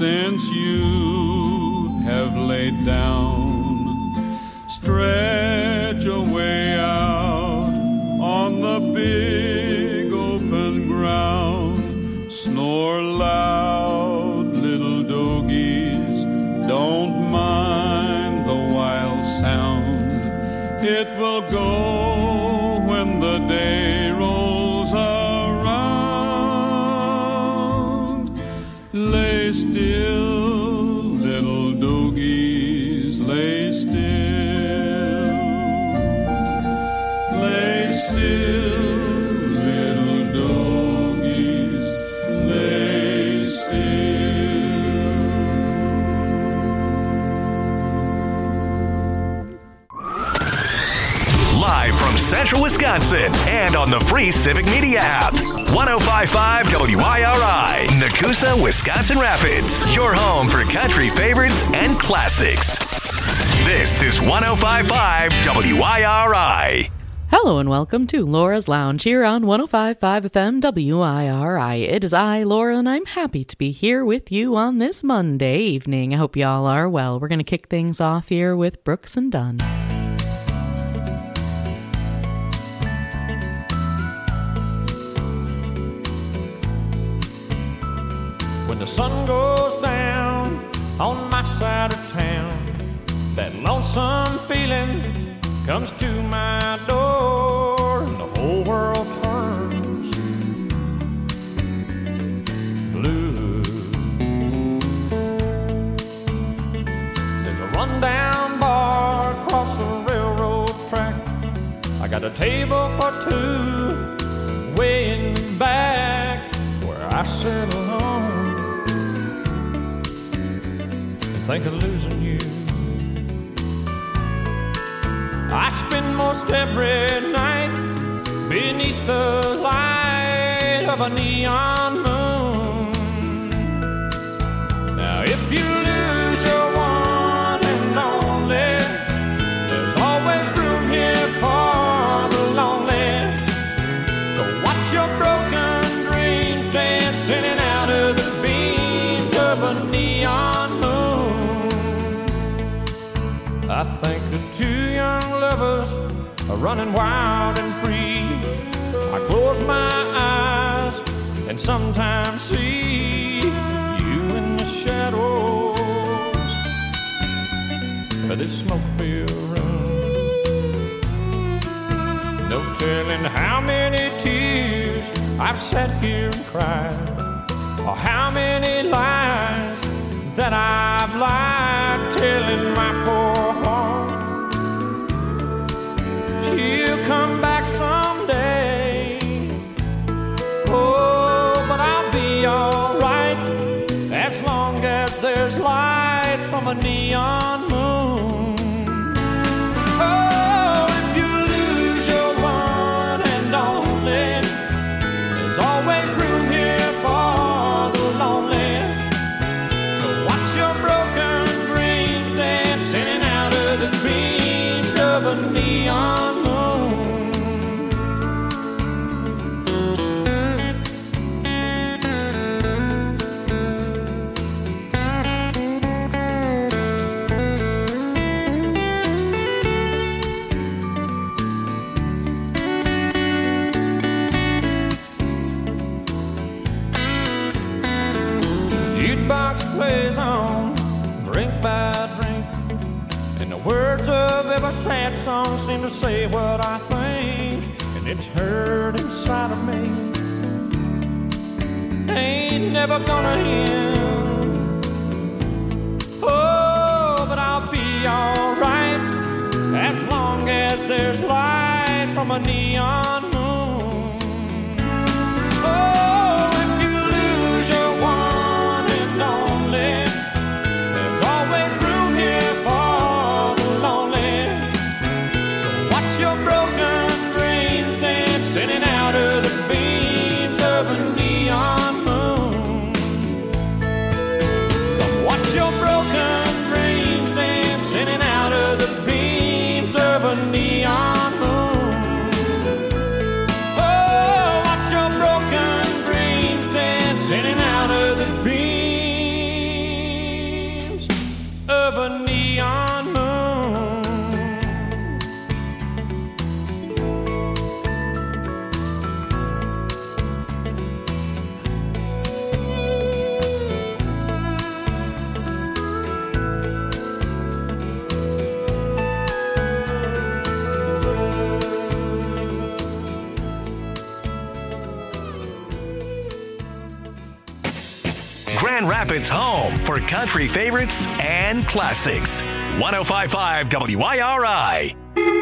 since you have laid down. Stretch away out on the big open ground. Snore loud, little doggies, don't mind the wild sound. It will go when the day rolls around. Lay still, little doggies, lay still. Lay still, little doggies, lay still. Live from Central Wisconsin and on the free Civic Media app. 105.5 WIRI, Nakusa, Wisconsin Rapids. Your home for country favorites and classics. This is 105.5 WIRI. Hello and welcome to Laura's Lounge here on 105.5 FM WIRI. It is I, Laura, and I'm happy to be here with you on this Monday evening. I hope you all are well. We're going to kick things off here with Brooks and Dunn. When the sun goes down on my side of town, that lonesome feeling comes to my door, and the whole world turns blue. There's a rundown bar across the railroad track. I got a table for two way in the back where I sit alone and think of losing you. I spend most every night beneath the light of a neon moon. Now if you lose your one and only, there's always room here for the lonely to watch your broken dreams dance in and out of the beams of a neon moon. I think of two young lovers are running wild and free. I close my eyes and sometimes see you in the shadows of this smoke-filled room. No telling how many tears I've sat here and cried, or how many lies that I've lied, telling my poor heart she'll come back someday. Oh, but I'll be alright as long as there's light from a neon moon. Oh, if you lose your one and only, there's always room here for the lonely to watch your broken dreams dance in and out of the beams of a neon moon. Jukebox plays on, drink by drink, and the words of every sad song seem to say what I think, and it's heard inside of me. Ain't never gonna end. Oh, but I'll be alright as long as there's light from a neon moon. Oh, if you lose your one and only, there's always room here for the lonely to watch your broken dreams dance in and out of the beams of a neon moon. Come watch your broken dreams dance in and out of the beams of a neon moon. Grand Rapids' home for country favorites and classics. 105.5 WIRI.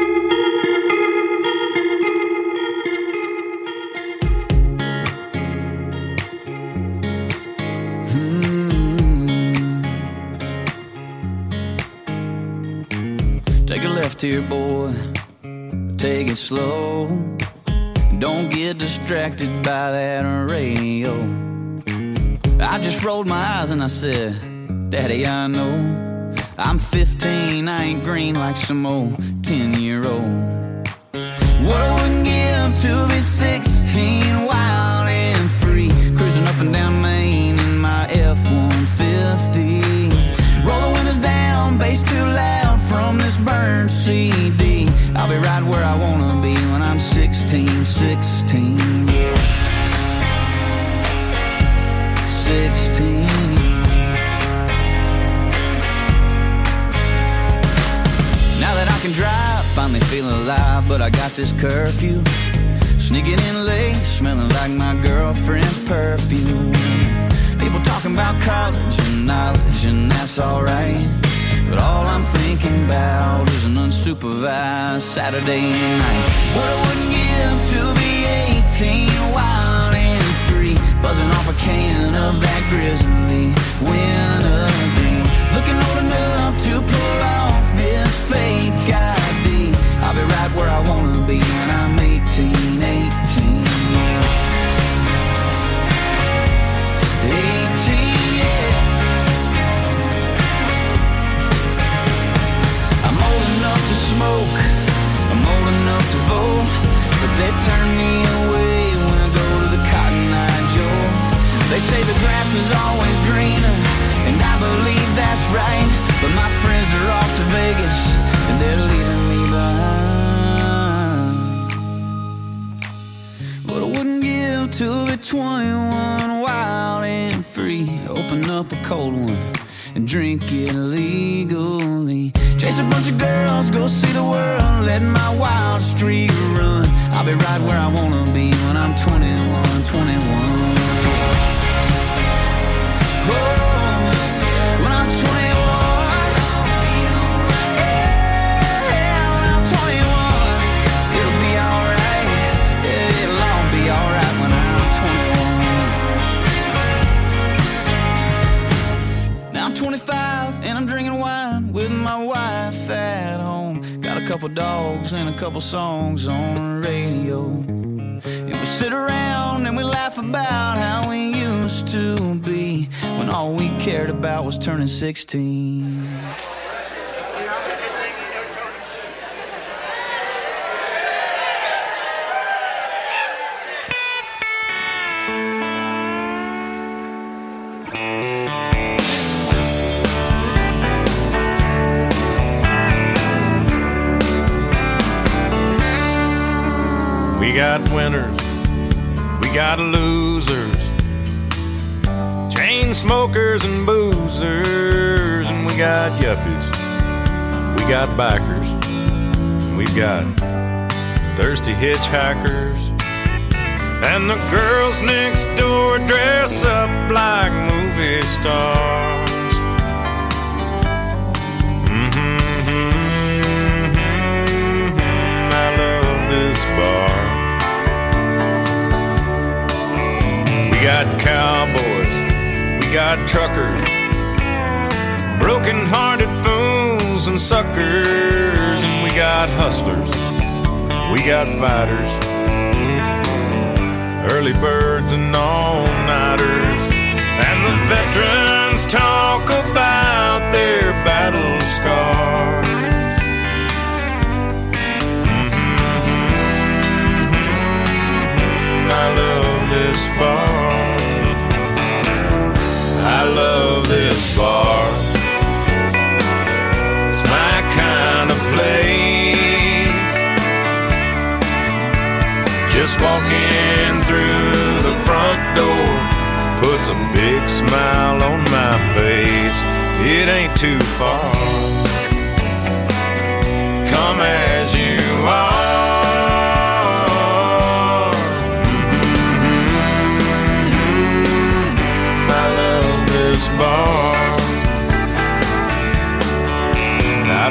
Take a left here, boy. Take it slow. Don't get distracted by that radio. I just rolled my eyes and I said, Daddy, I know I'm 15, I ain't green like some old 10-year-old. What I wouldn't give to be 16, wild and free, cruising up and down Main in my F-150. Roll the windows down, bass too loud from this burned CD. I'll be right where I wanna be when I'm 16, yeah. 16. Now that I can drive, finally feeling alive, but I got this curfew. Sneaking in late, smelling like my girlfriend's perfume. People talking about college and knowledge, and that's alright. But all I'm thinking about is an unsupervised Saturday night. What I wouldn't give to be 18, wild and free, buzzing off a can of that Grizzly wintergreen. Looking old enough to pull off this fake ID. I'll be right where I wanna be when I'm 18, yeah. 18, yeah. I'm old enough to smoke, I'm old enough to vote, but they turn me away when I go to the Cotton Eye Joe. They say the grass is always greener, and I believe that's right, but my friends are off to Vegas, and they're leaving me behind. But I wouldn't give to be 21, wild and free, open up a cold one and drink it legally. Chase a bunch of girls, go see the world, let my wild streak run. I'll be right where I wanna be when I'm 21, 21. Oh, when I'm 21, yeah, when I'm 21, it'll be alright, yeah, it'll all be alright when I'm 21. Now I'm 25 and I'm drinking wine with my wife at home. Got a couple dogs and a couple songs on the radio. And we sit around and we laugh about how we used to be, when all we cared about was turning 16. We got winners, we got losers, chain smokers and boozers, and we got yuppies, we got bikers, and we've got thirsty hitchhikers, and the girls next door dress up like movie stars. I love this bar. We got cowboys, we got truckers, broken-hearted fools and suckers, and we got hustlers, we got fighters, early birds and all-nighters, and the veterans talk about their battle scars. I love this bar. I love this bar. It's my kind of place. Just walking through the front door puts a big smile on my face. It ain't too far. Come as you are. I love this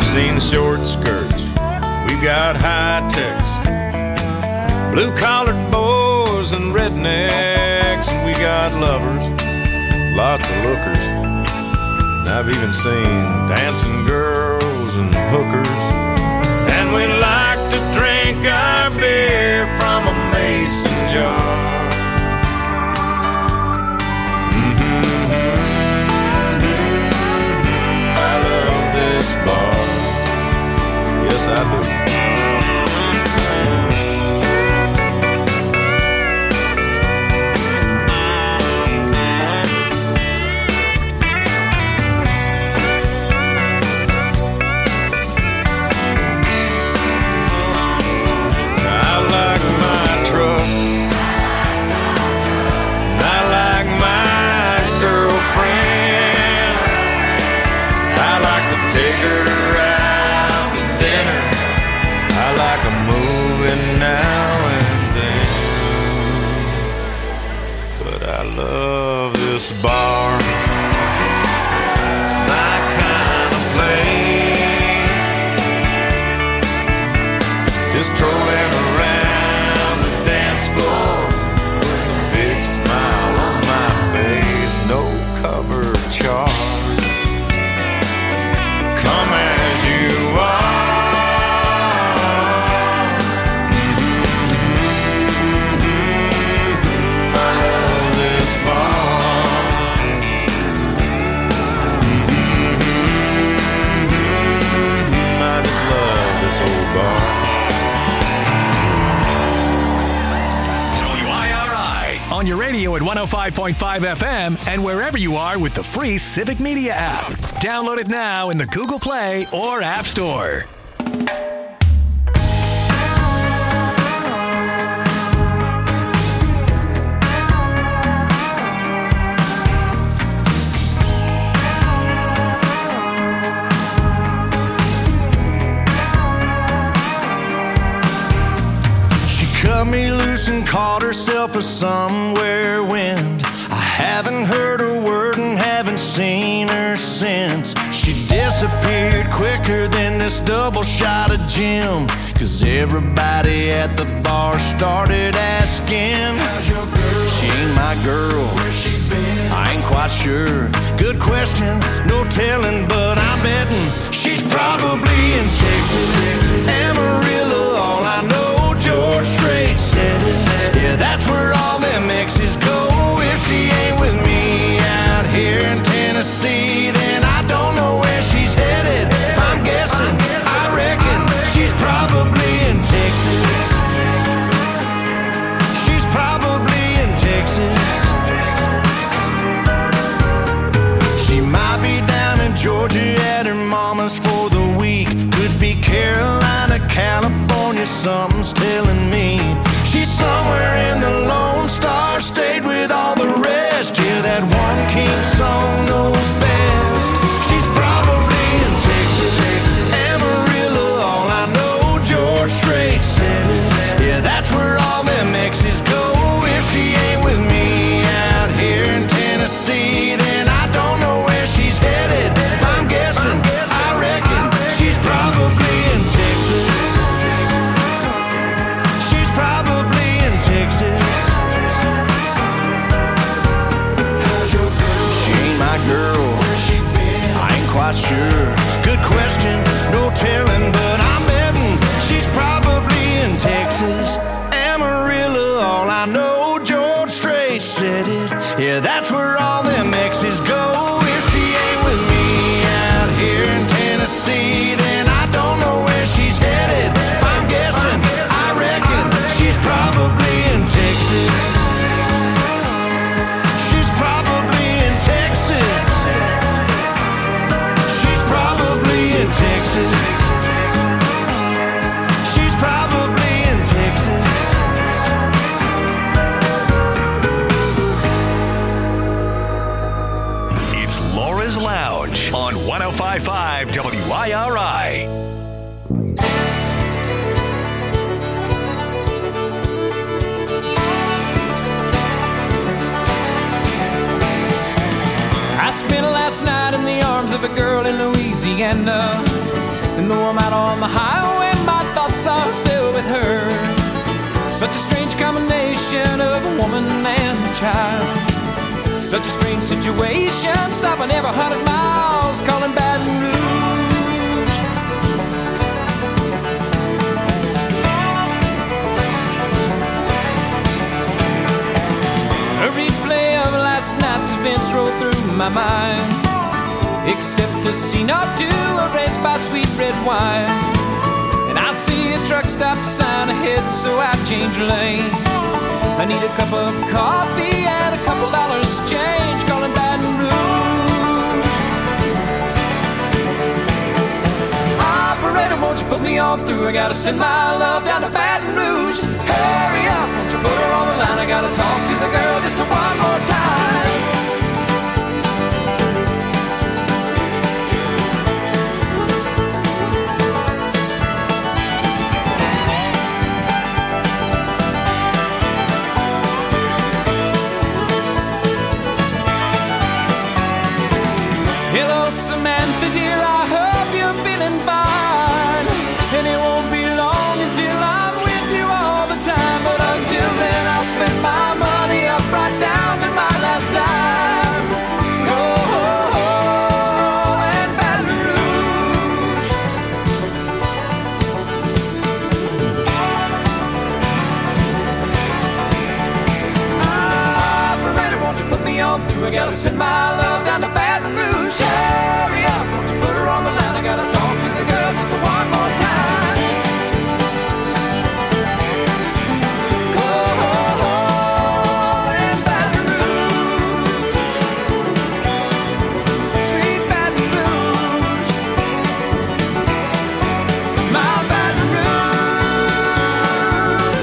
seen the short skirts, we've got high techs, blue-collared boys and rednecks, and we got lovers, lots of lookers. And I've even seen dancing girls and hookers. And we like to drink our beer from a mason jar. I love this bar. Yes, I do. Love this bar. It's my kind of place. Just strolling around the dance floor puts a big smile on my face. No cover charge. Come as you are. WIRI on your radio at 105.5 FM and wherever you are with the free Civic Media app. Download it now in the Google Play or App Store. Cut me loose and caught herself a somewhere wind. I haven't heard a word and haven't seen her since. She disappeared quicker than this double shot of Jim, 'cause everybody at the bar started asking, how's your girl? She ain't my girl. Where's she been? I ain't quite sure. Good question, no telling, but I'm betting she's probably in Texas, Amarillo, all I know. George Strait said it. Yeah, that's where all them exes go. If she ain't with me out here in Tennessee, then I don't know where she's headed. If I'm guessing, I reckon she's probably in Texas. She's probably in Texas. She might be down in Georgia at her mama's for the week. Could be Carolina, California, something's telling me. She's somewhere in the Lone Star State with all the rest. Yeah, that one king song knows best. She's probably in Texas, Amarillo, all I know. George Strait said it. Yeah, that's where all them exes go. If she ain't with me out here in Tennessee, then I don't know where she's headed. If I'm guessing, I reckon she's probably in Texas. She's probably in Texas. How's your girl? She ain't my girl. Where's she been? I ain't quite sure. Good question, no telling, but I'm betting she's probably in Texas, Amarillo, all I know. George Strait said it. Yeah, that's where all them exes go. If she ain't with me out here in Tennessee, then I don't know where she's headed. If I'm guessing, I reckon she's probably in Texas. She's probably in Texas. She's probably in Texas. She's probably in Texas. It's Laura's Lounge on 105.5 WIRI. I spent last night in the arms of a girl in Louisiana, and though I'm out on the highway, my thoughts are still with her. Such a strange combination of a woman and a child. Such a strange situation, stopping every 100 miles, calling Baton Rouge. A replay of last night's events rolled through my mind, except a scene or two erased by sweet red wine. And I see a truck stop sign ahead, so I change lane. I need a cup of coffee and a couple dollars change, calling Baton Rouge. Operator, won't you put me on through? I gotta send my love down to Baton Rouge. Hurry up, won't you put her on the line? I gotta talk to the girl just one more time. Samantha dear, I hope you're feeling fine, and it won't be long until I'm with you all the time. But until then, I'll spend my money up right down to my last dime. Oh, and Baton Rouge. Operator, won't you put me on through? I gotta send my love down to Baton Rouge. Hurry up, won't you put her on the line? I gotta talk to the girl just one more time. Go and Baton Rouge, sweet Baton Rouge, my Baton Rouge,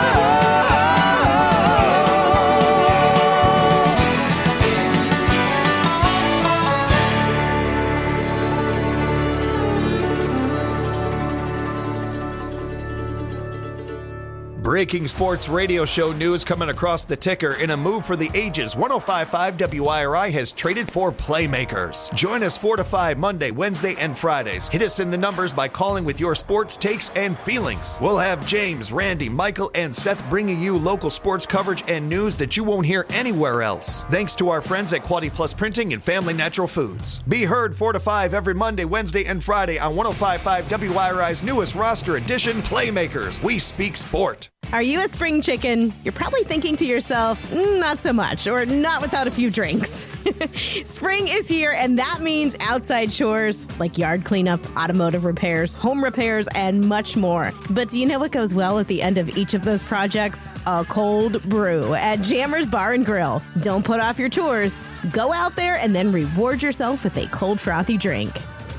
Breaking sports radio show news coming across the ticker. In a move for the ages, 105.5 WIRI has traded for playmakers. Join us 4 to 5 Monday, Wednesday, and Fridays. Hit us in the numbers by calling with your sports takes and feelings. We'll have James, Randy, Michael, and Seth bringing you local sports coverage and news that you won't hear anywhere else. Thanks to our friends at Quality Plus Printing and Family Natural Foods. Be heard 4 to 5 every Monday, Wednesday, and Friday on 105.5 WIRI's newest roster edition, Playmakers. We speak sport. Are you a spring chicken? You're probably thinking to yourself, not so much, or not without a few drinks. Spring is here, and that means outside chores like yard cleanup, automotive repairs, home repairs, and much more. But do you know what goes well at the end of each of those projects? A cold brew at Jammers Bar and Grill. Don't put off your chores. Go out there and then reward yourself with a cold frothy drink.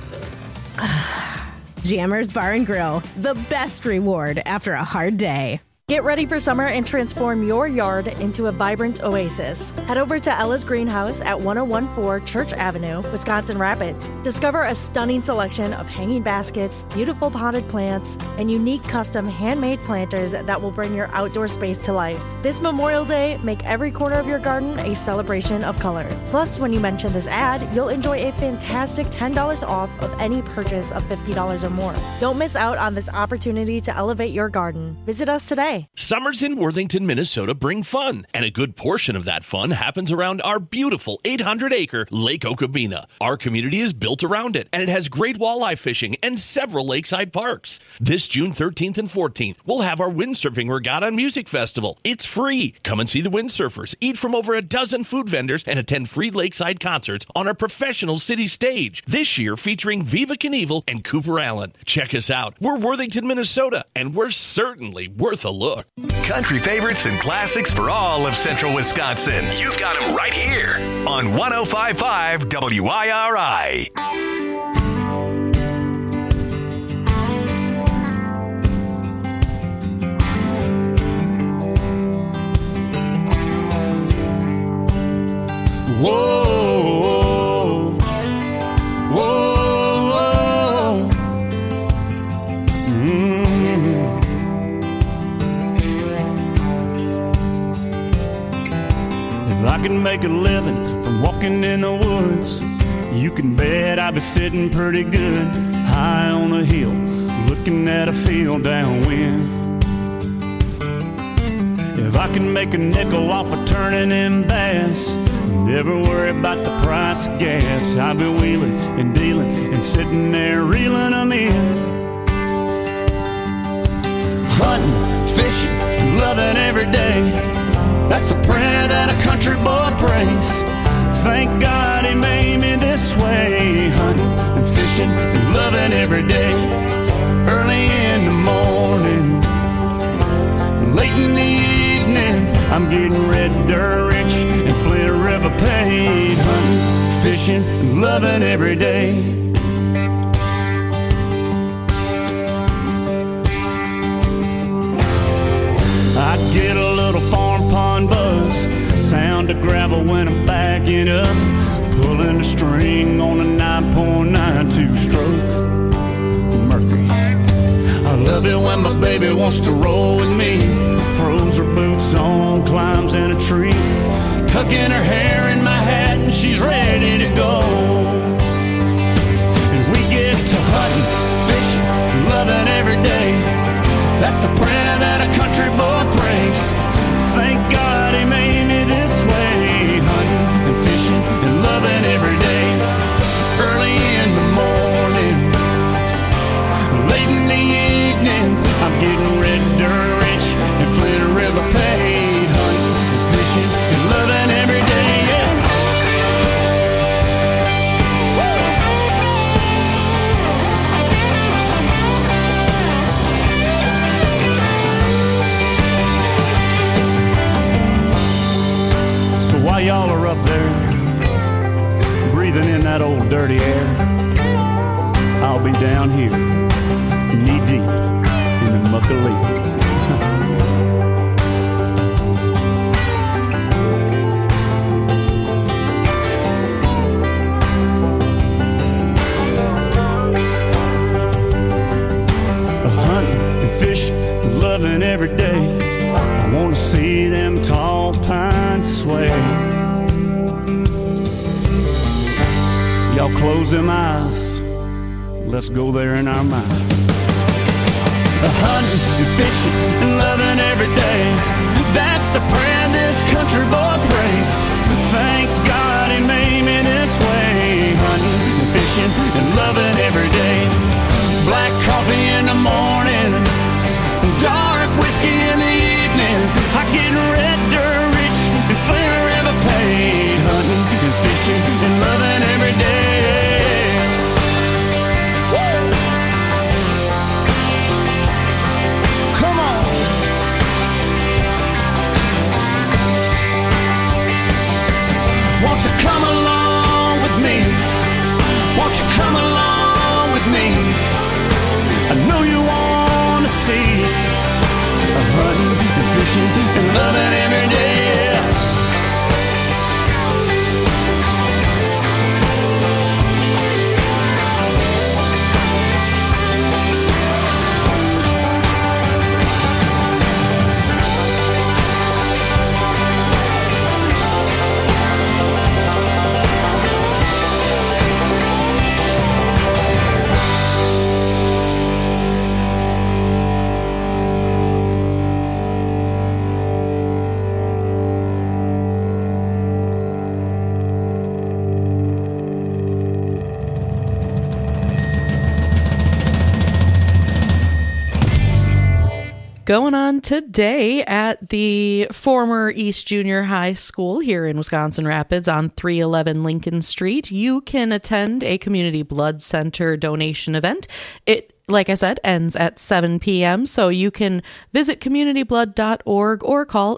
Jammers Bar and Grill, the best reward after a hard day. Get ready for summer and transform your yard into a vibrant oasis. Head over to Ella's Greenhouse at 1014 Church Avenue, Wisconsin Rapids. Discover a stunning selection of hanging baskets, beautiful potted plants, and unique custom handmade planters that will bring your outdoor space to life. This Memorial Day, make every corner of your garden a celebration of color. Plus, when you mention this ad, you'll enjoy a fantastic $10 off of any purchase of $50 or more. Don't miss out on this opportunity to elevate your garden. Visit us today. Summers in Worthington, Minnesota bring fun, and a good portion of that fun happens around our beautiful 800-acre Lake Okabena. Our community is built around it, and it has great walleye fishing and several lakeside parks. This June 13th and 14th, we'll have our Windsurfing Regatta and Music Festival. It's free. Come and see the windsurfers, eat from over a dozen food vendors, and attend free lakeside concerts on our professional city stage. This year featuring Viva Knievel and Cooper Allen. Check us out. We're Worthington, Minnesota, and we're certainly worth a look. Country favorites and classics for all of central Wisconsin. You've got them right here on 105.5 WIRI. Whoa, whoa, whoa. If I could make a living from walking in the woods, You can bet I'll be sitting pretty good high on a hill, looking at a field downwind. If I can make a nickel off of turning in bass, never worry about the price of gas, I'll be wheeling and dealing and sitting there reeling them in. Hunting, fishing, loving every day, that's the prayer that a country boy prays. Thank God he made me this way. Hunting and fishing and loving every day. Early in the morning, late in the evening, I'm getting red dirt rich and Flint River paid. Hunting, fishing and loving every day. I get a little farm pond buzz, sound of gravel when I'm backing up, pulling a string on a 9.92 stroke Mercury. I love it when my baby wants to roll with me, throws her boots on, climbs in a tree, tucking her hair in my hat and she's ready to go. And we get to hunting, fishing, loving every day, that's the prayer that a country boy prays. Thank God he made me this way. Hunting and fishing and loving every day. Early in the morning, late in the evening, I'm getting red dirt rich and Flint River paid. Hunting and fishing and loving every day. Yeah. While y'all are up there, breathing in that old dirty air, I'll be down here, knee deep in the muck of leaf. Hunting and fishing, loving every day, I want to see them tall pines sway. Y'all close them eyes, let's go there in our mind. Hunting and fishing and loving every day, that's the prayer this country boy prays. Thank God he made me this way. Hunting and fishing and loving every day. Black coffee in the morning, dark whiskey in the evening, I get red dirt rich and Flint River paid. Hunting and fishing and loving every day. Woo! Come on. Won't you come along with me? Won't you come along with me? I know you want to see hunting and fishing and loving every day. Going on today at the former East Junior High School here in Wisconsin Rapids on 311 Lincoln Street, you can attend a community blood center donation event. It, like I said, ends at 7 p.m., so you can visit communityblood.org or call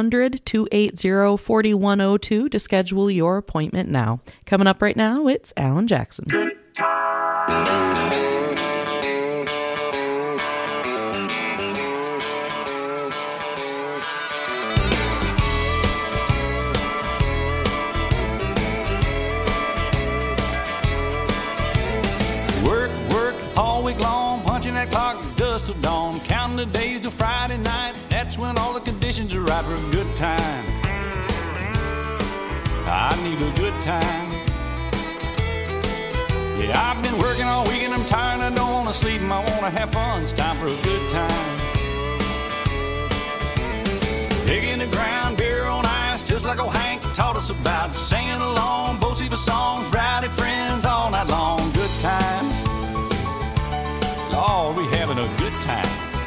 800-280-4102 to schedule your appointment now. Coming up right now, it's Alan Jackson. All week long, punching that clock just till dawn, counting the days till Friday night. That's when all the conditions are right for a good time. I need a good time. Yeah, I've been working all week and I'm tired. I don't want to sleep and I want to have fun. It's time for a good time. Digging the ground, beer on ice, just like old Hank taught us about. Singing along, both of songs, rowdy friends all night long. Good time. Lord, we having a good time.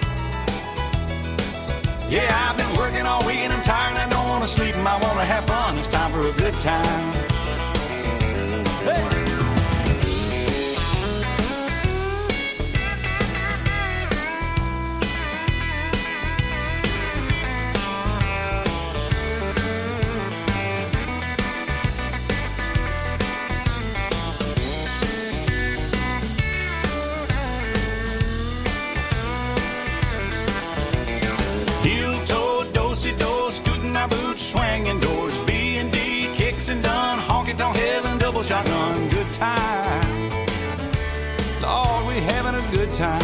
Yeah, I've been working all week and I'm tired. I don't want to sleep and I want to have fun. It's time for a good time. Hey! Swinging doors, B&D, kicks and done, honky-tonk heaven, double shotgun, good time. Lord, we having a good time.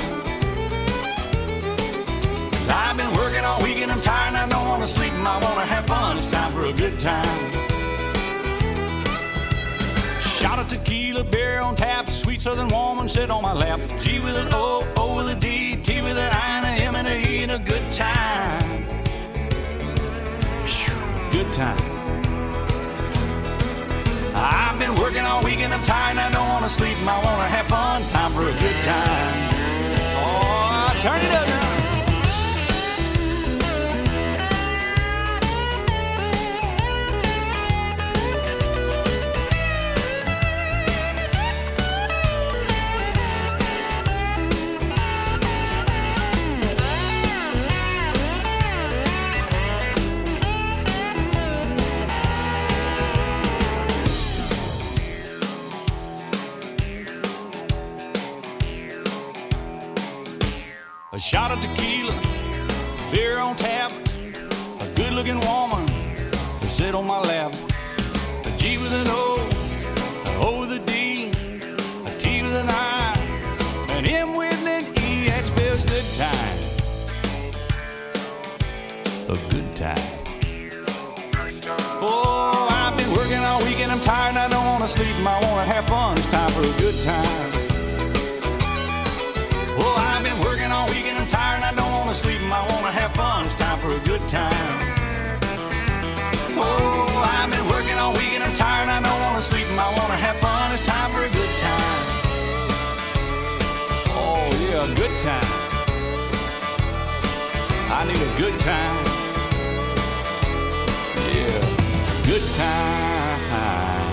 'Cause I've been working all week and I'm tired and I don't want to sleep and I want to have fun. It's time for a good time. Shot of tequila, beer on tap, sweet southern woman sit on my lap. G with an O, O with a D, T with an I and a M and a E, and a good time. Good time. I've been working all week and I'm tired and I don't want to sleep and I want to have fun. Time for a good time. Oh, turn it up now. A shot of tequila, beer on tap, a good-looking woman to sit on my lap. A G with an O, an O with a D, a T with an I, an M with an E. That spells good time. A good time. Oh, I've been working all week and I'm tired and I don't want to sleep and I want to have fun. It's time for a good time. Oh, I've been working all week and I'm tired and I don't want to sleep and I want to have fun. It's time for a good time. Oh, I've been working all week and I'm tired and I don't want to sleep and I want to have fun. It's time for a good time. Oh, yeah, a good time. I need a good time. Yeah, good time.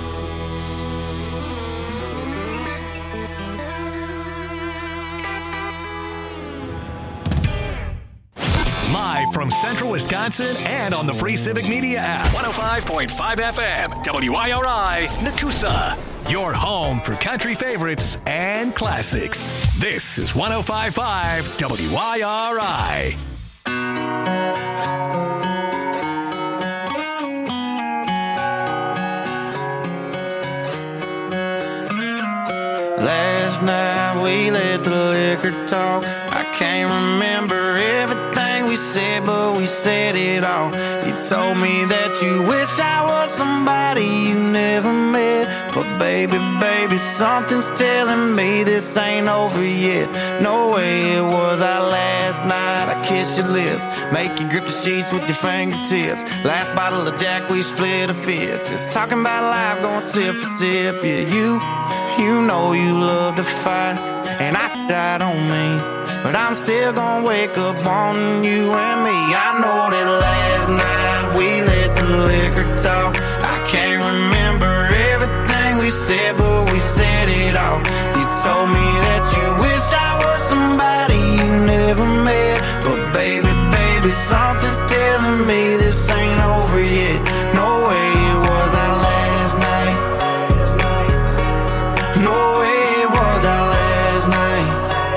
Live from Central Wisconsin and on the free Civic Media app. 105.5 FM, WIRI, Nakusa. Your home for country favorites and classics. This is 105.5 WIRI. Last night we let the liquor talk. I can't remember everything we said, but we said it all. You told me that you wish I was somebody you never met. But baby, baby, something's telling me this ain't over yet. No way it was our last night. I kissed your lips, make you grip the sheets with your fingertips. Last bottle of Jack, we split a fifth. Just talking about life, going sip for sip. Yeah, you know you love to fight, and I don't mean, but I'm still gonna wake up wanting you and me. I know that last night we let the liquor talk. I can't remember everything we said, but we said it all. You told me that you wish I was somebody you never met. But baby, baby, something's telling me this ain't over yet. No way it was our last night. No way it was our last night.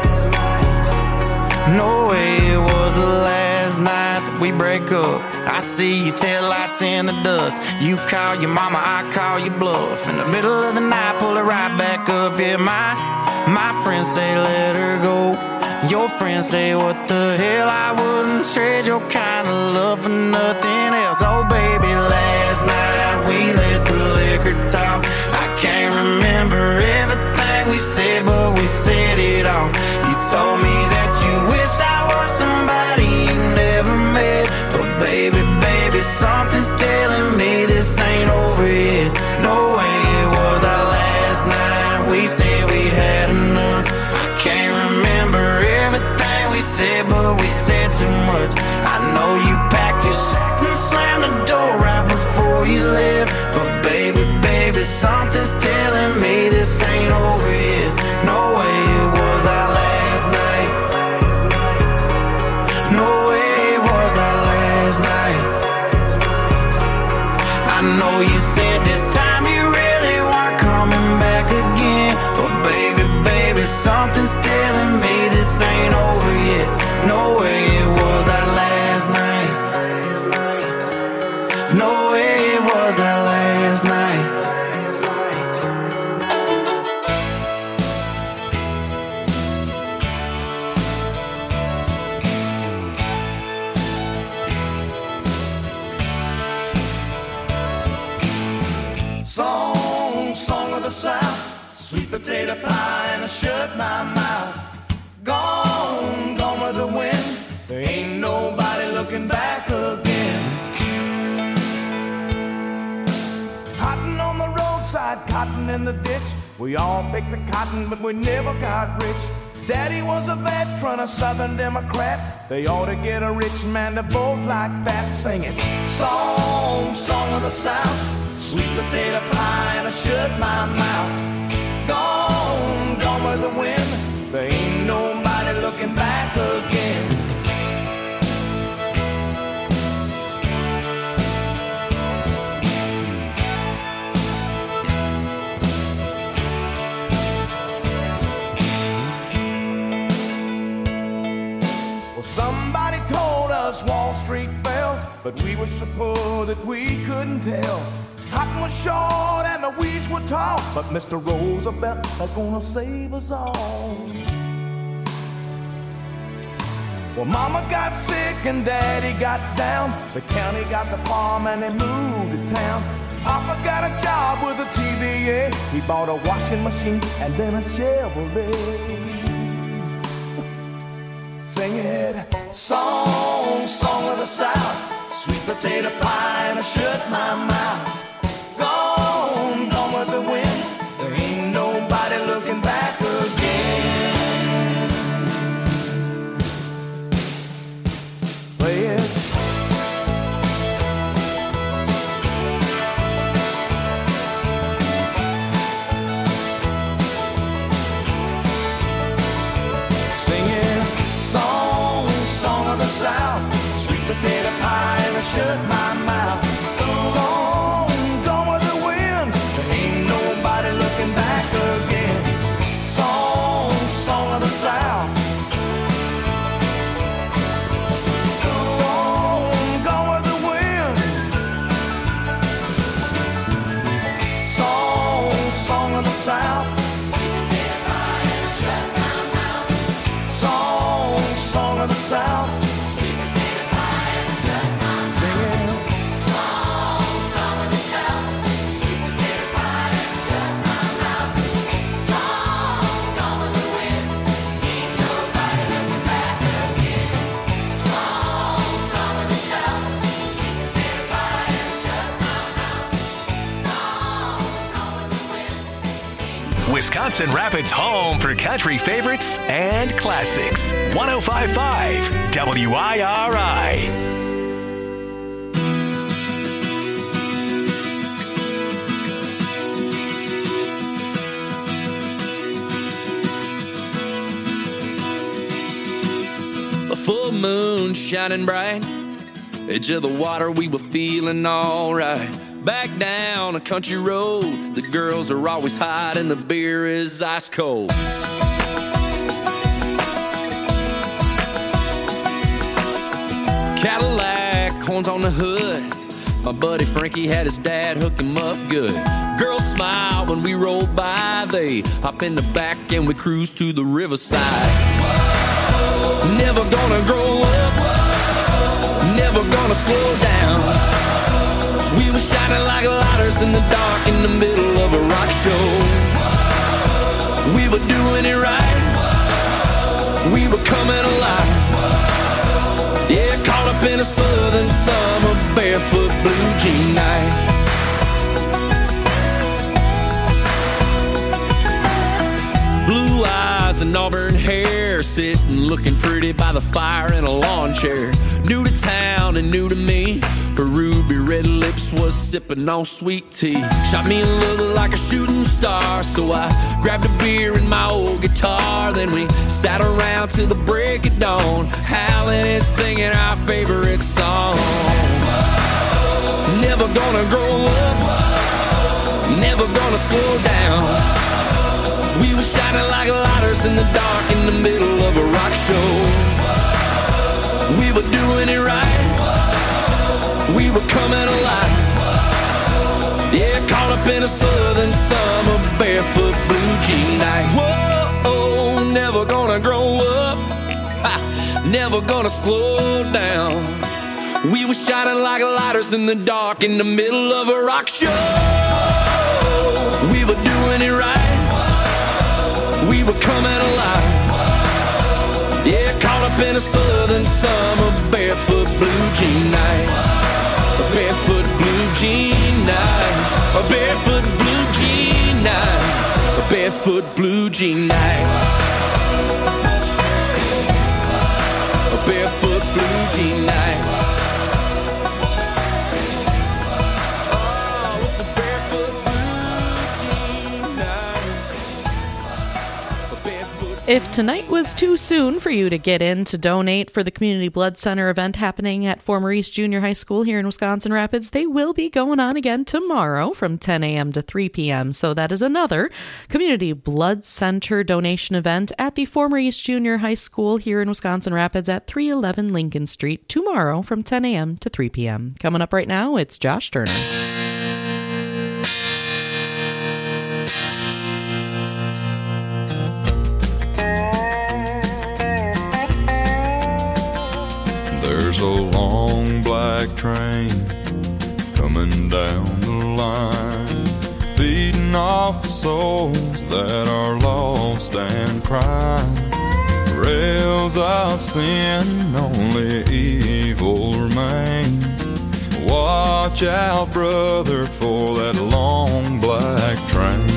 No way it was the last night that we break up. I see your taillights in the dust. You call your mama, I call your bluff. In the middle of the night, pull it right back up. Yeah, my friends say let her go. Your friends say what the hell, I wouldn't trade your kind of love for nothing else. Oh baby, last night we let the liquor talk. I can't remember everything we said, but we said it all. You told me that you wish I was somebody you never met. But baby, baby, something's telling me this ain't over yet. No way it was our last night. We said we'd had enough. I can't remember everything we said, but we said too much. I know you packed your shit and slammed the door right before you left. But baby, baby, something's telling me this ain't over yet. No way it was our last night. No way it was our last night. I know you said this time you really weren't coming back again. But baby, baby, something's telling me this ain't over yet. No way it was our last night. No way it was our last night. Song of the South, sweet potato pie, and I shut my mouth. Gone with the wind. There ain't nobody looking back again. Cotton on the roadside, cotton in the ditch. We all picked the cotton, but we never got rich. Daddy was a veteran, a Southern Democrat. They ought to get a rich man to vote like that. Singing song of the South, sweet potato pie, and I shut my mouth. Gone with the wind. There ain't nobody looking back again. Well, somebody told us Wall Street fell, but we were so poor that we couldn't tell. Cotton was short and the weeds were tall, but Mr. Roosevelt is gonna save us all. Well, Mama got sick and Daddy got down. The county got the farm and they moved to town. Papa got a job with a TVA. He bought a washing machine and then a Chevrolet. Sing it, song of the South, sweet potato pie, and I shut my mouth. Gone with the wind. There ain't nobody looking back again. Play it. Singing song of the South, sweet potato pie, and I shut my mouth. Gone with the wind. There ain't nobody looking back again. Song of the South. Gone with the wind. Song of the South. Song of the South. Wisconsin Rapids' home for country favorites and classics. 105.5 WIRI. A full moon shining bright, edge of the water, we were feeling alright. Back down a country road, the girls are always hot and the beer is ice cold. Cadillac, horns on the hood, my buddy Frankie had his dad hook him up good. Girls smile when we roll by, they hop in the back and we cruise to the riverside. Never gonna grow up, never gonna slow down. We were shining like lighters in the dark in the middle of a rock show. We were doing it right. We were coming alive. Yeah, caught up in a southern summer, barefoot blue jean night. Blue eyes and auburn hair, sitting looking pretty by the fire in a lawn chair. New to town and new to me, her ruby red lips was sipping on sweet tea. Shot me a look like a shooting star, so I grabbed a beer and my old guitar. Then we sat around till the break of dawn, howling and singing our favorite song. Never gonna grow up, never gonna slow down. We were shining like lighters in the dark in the middle of a rock show. We were doing it right. We were coming alive. Yeah, caught up in a southern summer, barefoot blue jean night. Whoa, never gonna grow up, never gonna slow down. We were shining like lighters in the dark in the middle of a rock show. We were doing it right. We were coming alive. Yeah, caught up in a southern summer, barefoot blue jean night. A barefoot blue jean night. A barefoot blue jean night. A barefoot blue jean night. A barefoot blue jean night. Oh, it's a barefoot blue jean night. If tonight was too soon for you to get in to donate for the Community Blood Center event happening at Former East Junior High School here in Wisconsin Rapids, they will be going on again tomorrow from 10 a.m. to 3 p.m. So that is another Community Blood Center donation event at the Former East Junior High School here in Wisconsin Rapids at 311 Lincoln Street tomorrow from 10 a.m. to 3 p.m. Coming up right now, it's Josh Turner. There's a long black train coming down the line, feeding off the souls that are lost and crying. Rails of sin, only evil remains. Watch out, brother, for that long black train.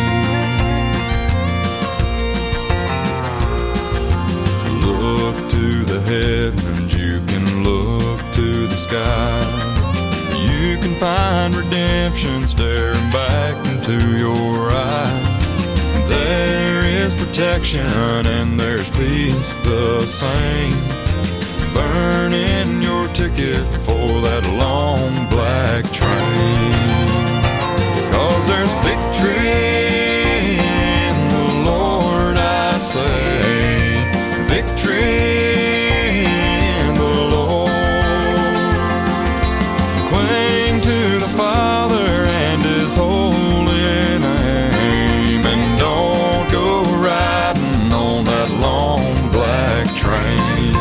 Look to the heavens, you can look to the skies. You can find redemption staring back into your eyes. There is protection and there's peace the same. Burning your ticket for that long black train. 'Cause there's victory in the Lord, I say. Victory in the Lord. Cling to the Father and His holy name, and don't go riding on that long black train.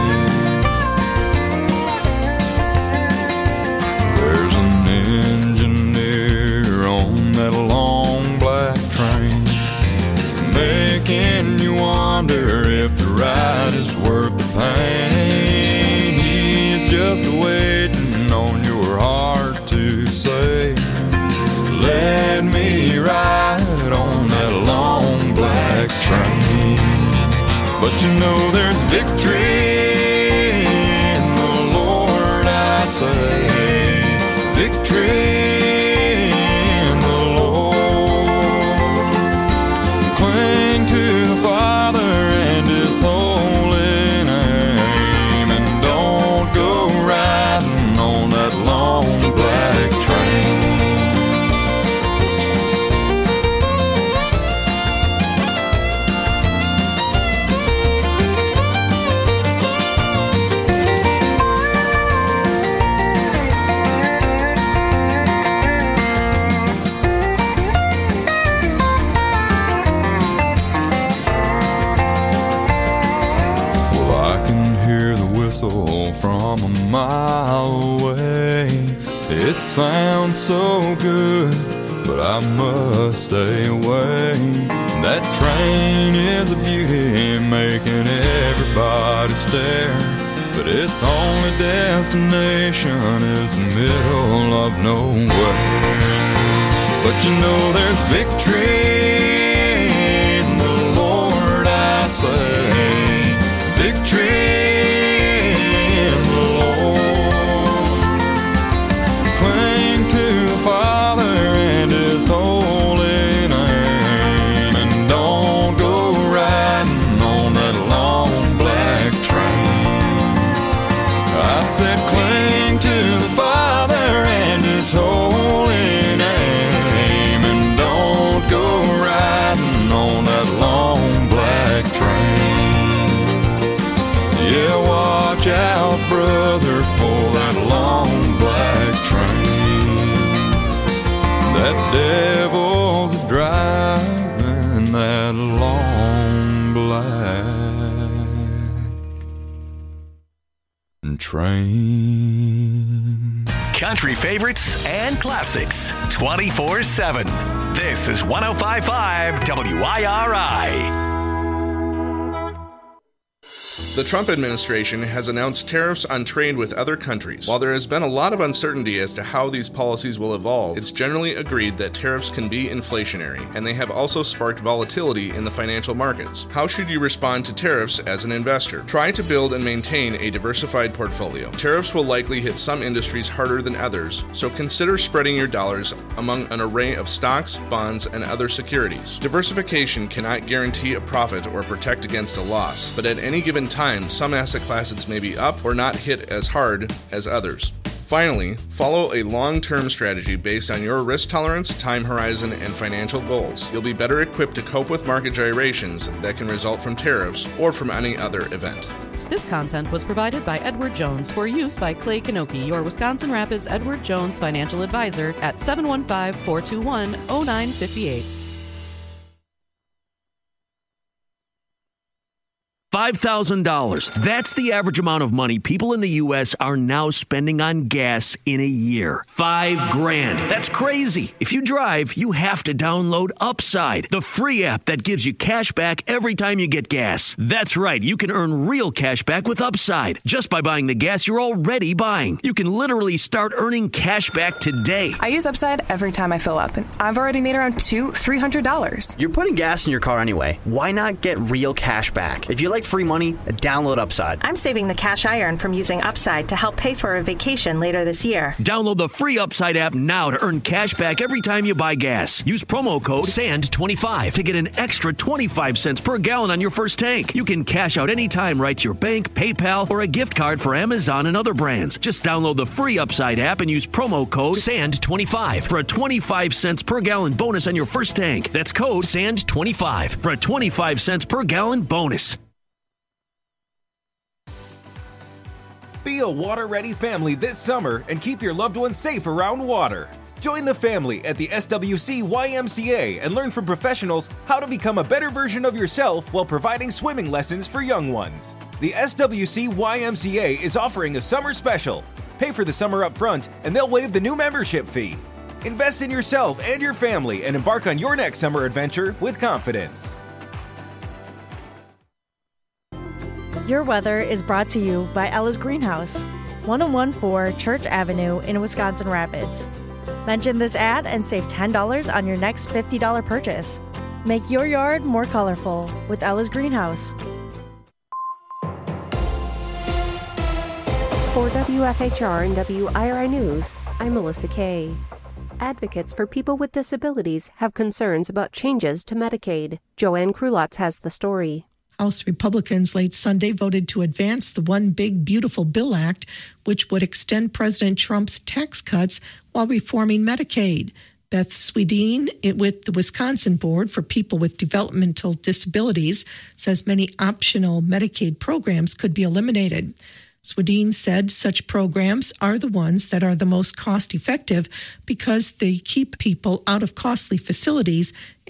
There's an engineer on that long black train, making you wonder if the ride is worth the pain. He's just waiting on your heart to say, let me ride on that long black train. But you know there's victory in the Lord, I say. Victory in the Lord. Cling to the Father and His holy name, and don't go riding on that long black train. From a mile away, it sounds so good, but I must stay away. That train is a beauty, making everybody stare, but its only destination is the middle of nowhere. But you know there's victory in the Lord, I say. Victory in the Lord. Cling to the Father and His holy name, and don't go riding on that long black train. I said cling to the Father and His holy name, and don't go riding on that long black train. Yeah, watch out, brother, for that long black train. That devil's driving that long black train. Country favorites and classics 24/7. This is 105.5 WIRI. The Trump administration has announced tariffs on trade with other countries. While there has been a lot of uncertainty as to how these policies will evolve, it's generally agreed that tariffs can be inflationary, and they have also sparked volatility in the financial markets. How should you respond to tariffs as an investor? Try to build and maintain a diversified portfolio. Tariffs will likely hit some industries harder than others, so consider spreading your dollars among an array of stocks, bonds, and other securities. Diversification cannot guarantee a profit or protect against a loss, but at any given time, some asset classes may be up or not hit as hard as others. Finally, follow a long-term strategy based on your risk tolerance, time horizon, and financial goals. You'll be better equipped to cope with market gyrations that can result from tariffs or from any other event. This content was provided by Edward Jones for use by Clay Kanoki, your Wisconsin Rapids Edward Jones financial advisor at 715-421-0958. $5,000. That's the average amount of money people in the U.S. are now spending on gas in a year. $5,000. That's crazy. If you drive, you have to download Upside, the free app that gives you cash back every time you get gas. That's right. You can earn real cash back with Upside just by buying the gas you're already buying. You can literally start earning cash back today. I use Upside every time I fill up, and I've already made around $300. You're putting gas in your car anyway. Why not get real cash back? If you like free money, download Upside. I'm saving the cash I earn from using Upside to help pay for a vacation later this year. Download the free Upside app now to earn cash back every time you buy gas. Use promo code SAND25 to get an extra 25 cents per gallon on your first tank. You can cash out anytime right to your bank, PayPal, or a gift card for Amazon and other brands. Just download the free Upside app and use promo code SAND25 for a 25 cents per gallon bonus on your first tank. That's code SAND25 for a 25 cents per gallon bonus. Be a water-ready family this summer and keep your loved ones safe around water. Join the family at the SWC YMCA and learn from professionals how to become a better version of yourself while providing swimming lessons for young ones. The SWC YMCA is offering a summer special. Pay for the summer up front and they'll waive the new membership fee. Invest in yourself and your family and embark on your next summer adventure with confidence. Your weather is brought to you by Ella's Greenhouse, 1014 Church Avenue in Wisconsin Rapids. Mention this ad and save $10 on your next $50 purchase. Make your yard more colorful with Ella's Greenhouse. For WFHR and WIRI News, I'm Melissa Kay. Advocates for people with disabilities have concerns about changes to Medicaid. Joanne Krulotz has the story. House Republicans late Sunday voted to advance the One Big Beautiful Bill Act, which would extend President Trump's tax cuts while reforming Medicaid. Beth Swedien with the Wisconsin Board for People with Developmental Disabilities says many optional Medicaid programs could be eliminated. Swedien said such programs are the ones that are the most cost-effective because they keep people out of costly facilities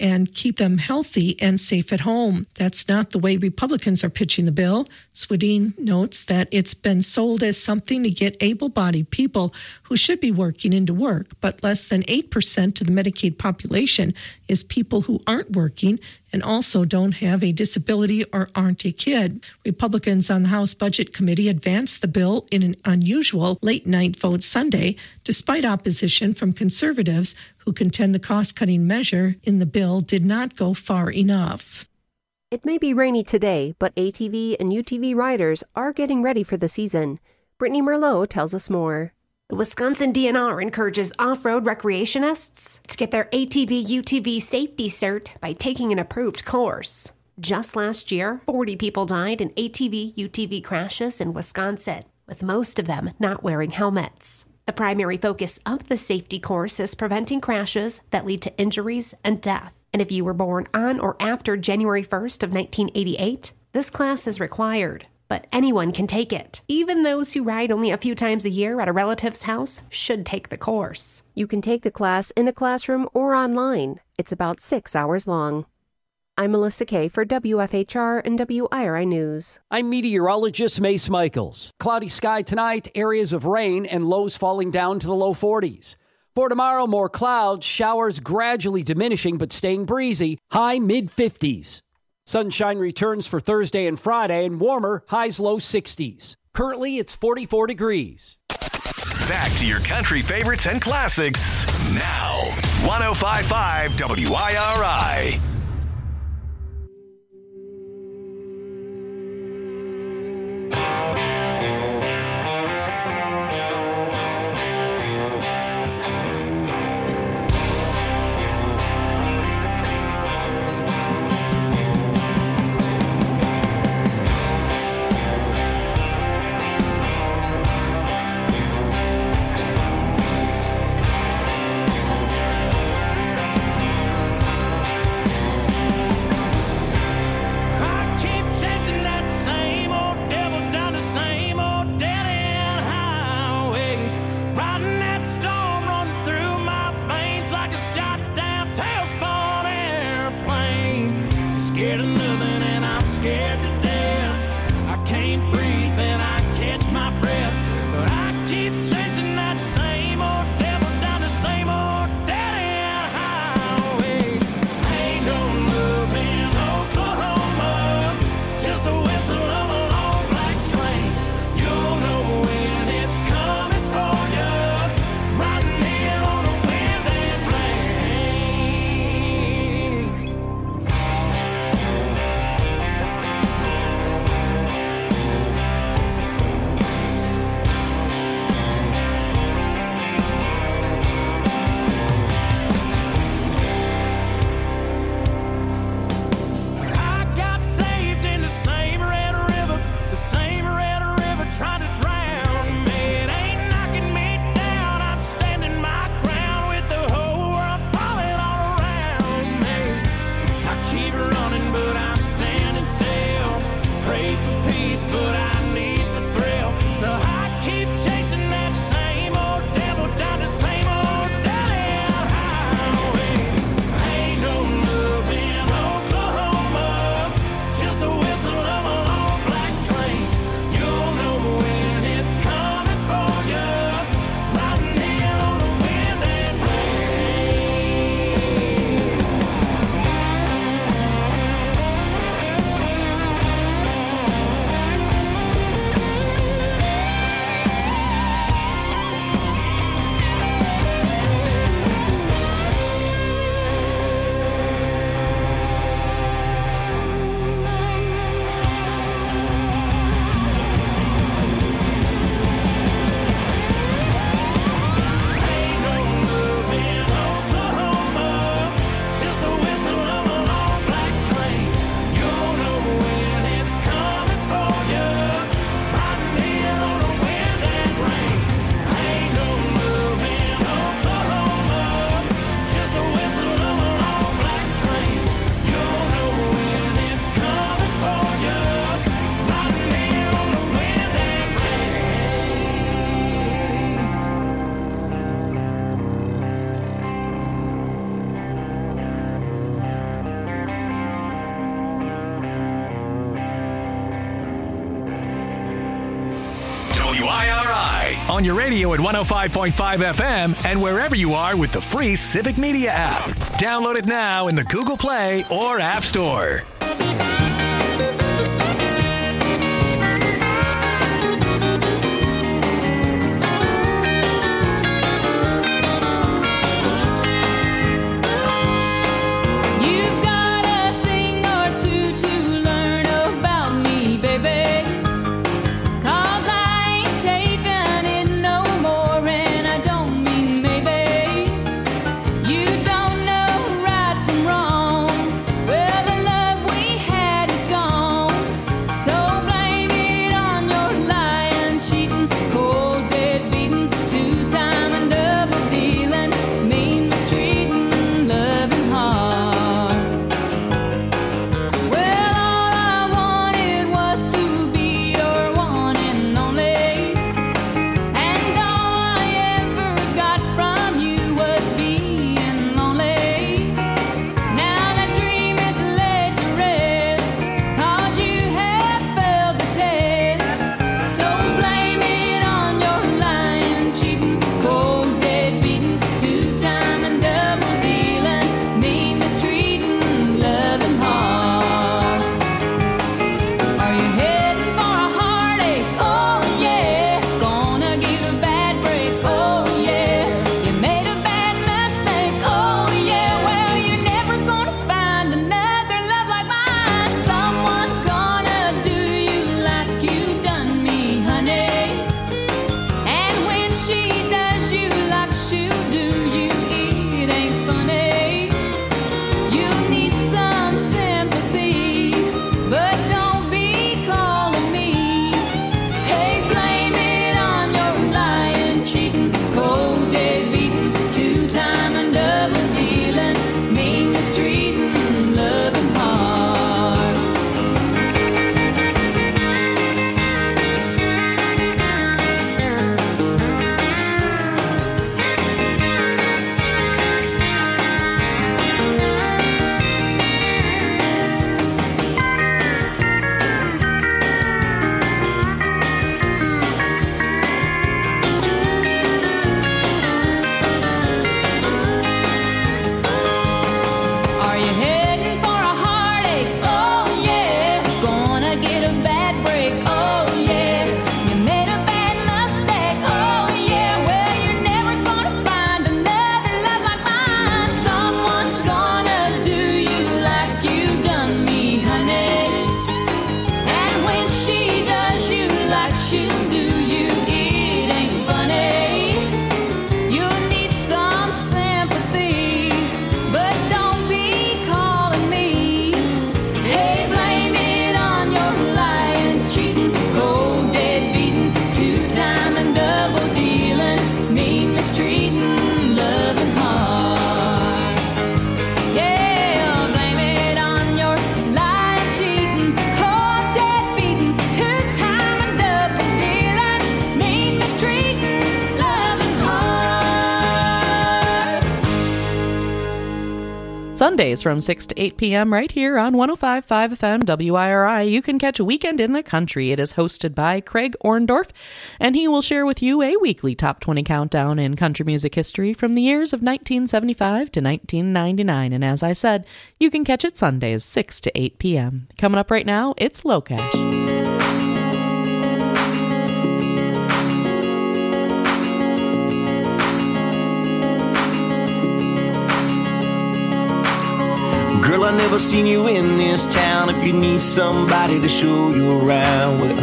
and keep them healthy and safe at home. That's not the way Republicans are pitching the bill. Swedien notes that it's been sold as something to get able-bodied people who should be working into work, but less than 8% of the Medicaid population is people who aren't working and also don't have a disability or aren't a kid. Republicans on the House Budget Committee advanced the bill in an unusual late-night vote Sunday, despite opposition from conservatives who contend the cost-cutting measure in the bill did not go far enough. It may be rainy today, but ATV and UTV riders are getting ready for the season. Brittany Merlot tells us more. The Wisconsin DNR encourages off-road recreationists to get their ATV-UTV safety cert by taking an approved course. Just last year, 40 people died in ATV-UTV crashes in Wisconsin, with most of them not wearing helmets. The primary focus of the safety course is preventing crashes that lead to injuries and death. And if you were born on or after January 1st of 1988, this class is required. But anyone can take it. Even those who ride only a few times a year at a relative's house should take the course. You can take the class in a classroom or online. It's about 6 hours long. I'm Melissa Kay for WFHR and WIRI News. I'm meteorologist Mace Michaels. Cloudy sky tonight, areas of rain and lows falling down to the low 40s. For tomorrow, more clouds, showers gradually diminishing but staying breezy, high mid-50s. Sunshine returns for Thursday and Friday and warmer, highs low 60s. Currently, it's 44 degrees. Back to your country favorites and classics now. 105.5 WIRI. on your radio at 105.5 FM and wherever you are with the free Civic Media app. Download it now in the Google Play or App Store. Sundays from 6 to 8 p.m. right here on 105.5 FM WIRI. You can catch Weekend in the Country. It is hosted by Craig Orndorff, and he will share with you a weekly top 20 countdown in country music history from the years of 1975 to 1999. And as I said, you can catch it Sundays 6 to 8 p.m. Coming up right now, it's Low Cash. Girl, I never seen you in this town. If you need somebody to show you around, well,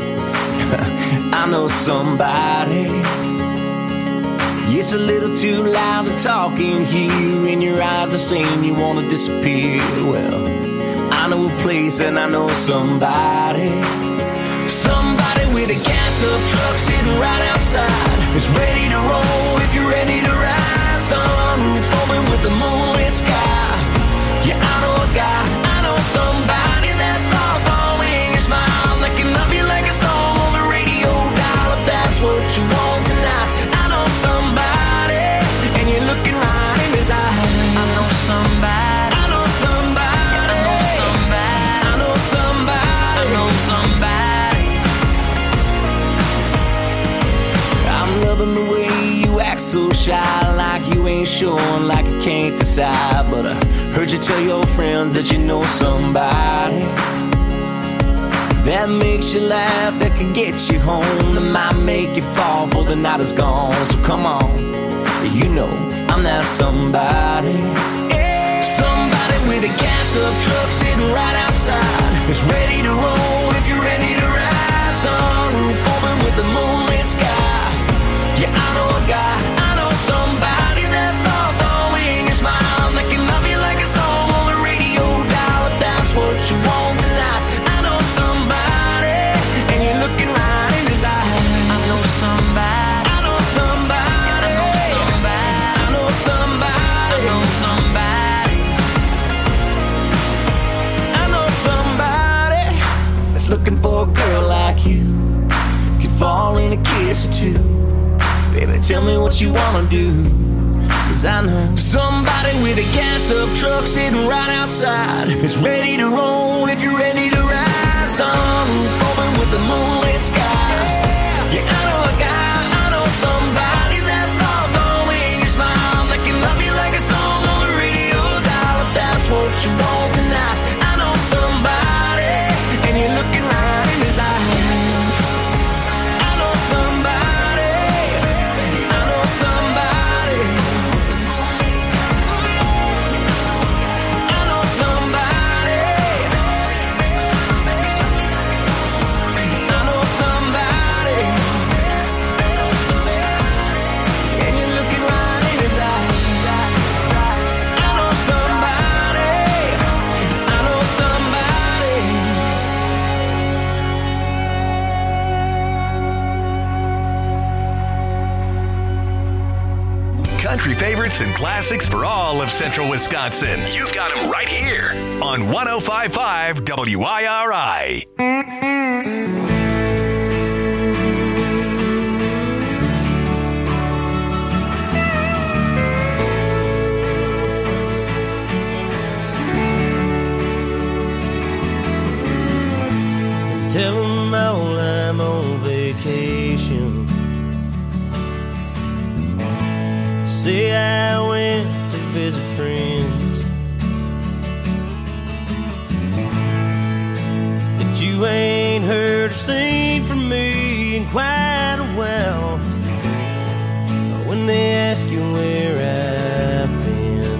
I know somebody. It's a little too loud to talk in here, and your eyes are saying you want to disappear. Well, I know a place and I know somebody. Somebody with a gassed up truck sitting right outside. It's ready to roll if you're ready to ride. Sun foaming with the moonlit sky. Yeah, I know a guy, I know somebody that's lost all in your smile. That can love you like a song on the radio dial. If that's what you want tonight, I know somebody, and you're looking right in his eyes. I know somebody, I know somebody, I know somebody, I know somebody, I know somebody. I unsure like I can't decide. But I heard you tell your friends that you know somebody that makes you laugh, that can get you home, that might make you fall before the night is gone. So come on, you know I'm that somebody. Somebody with a gassed up truck sitting right outside, is ready to roll if you're ready to ride. Sunroof open with the moonlit sky. Yeah, I know a guy, I know somebody that's lost all in your smile, that can love you like a song on the radio dial. If that's what you want tonight, I know somebody, and you're looking right in his eyes. I know somebody, I know somebody, I know somebody, I know somebody, I know somebody, I know somebody that's looking for a girl like you, could fall in a kiss or two. Baby, tell me what you wanna do, 'cause I know somebody with a gassed up truck sitting right outside, is ready to roll if you're ready to ride. Sunroof open with the moonlit sky. Yeah, I know a guy, I know somebody that's lost all in your smile, that can love you like a song on the radio dial. If that's what you want tonight, I know somebody, and you're looking right in his eyes. I know somebody, country favorites and classics for all of central Wisconsin. You've got them right here on 105.5 WIRI. Tell them all I'm on vacation. Say I went to visit friends, that you ain't heard or seen from me in quite a while. When they ask you where I've been,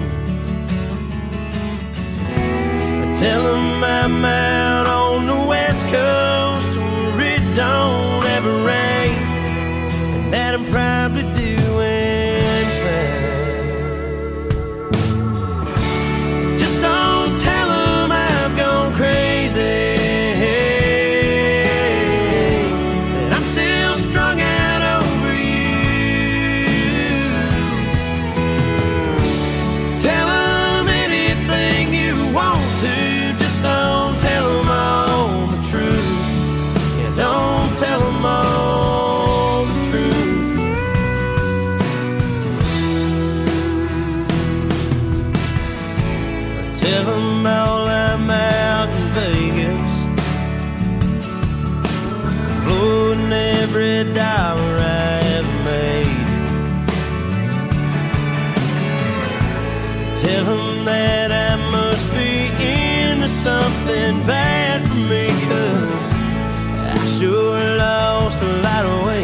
I tell them I'm out on the west coast where it don't ever rain, and that I'm probably doing every dollar I ever made. Tell them that I must be into something bad for me, 'cause I sure lost a lot of weight.